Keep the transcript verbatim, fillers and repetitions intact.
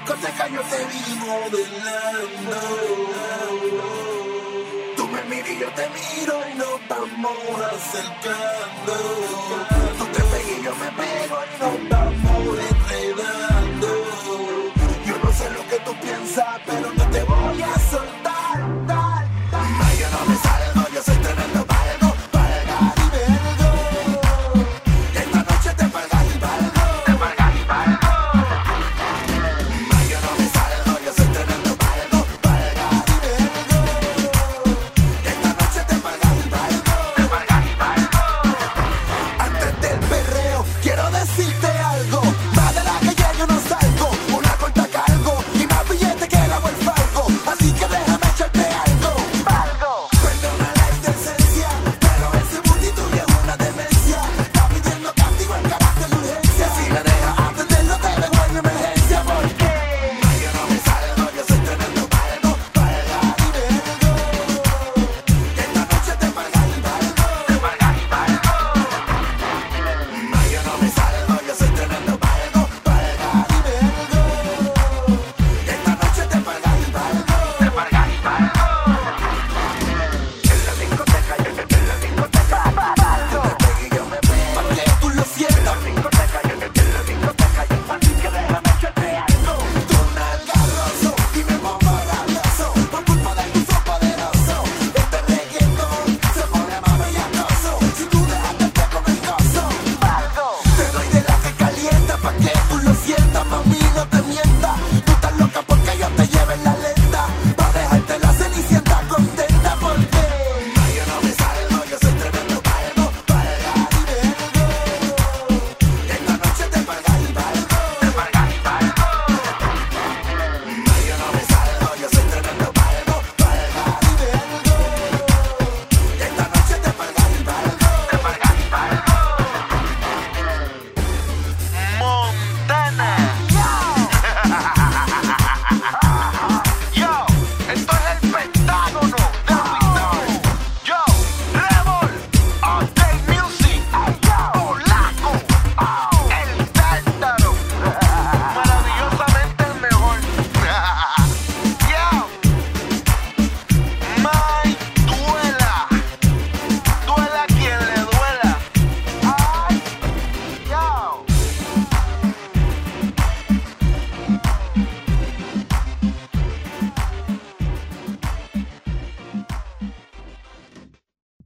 discoteca yo te vi modelando. Tú me miras y yo te miro y nos vamos acercando. Tú te pegas y yo me pego y nos vamos enredando. Yo no sé lo que tú piensas, pero no te voy a soltar. Ay, yo no me salgo, yo soy tremendo valgo, valga y vergo. Esta noche te valga y valgo, te valga y valgo. Ay, yo no me salgo, yo soy tremendo valgo, valga y vergo. Esta noche te valga y valgo, te valga y valgo. Antes del perreo, quiero decirte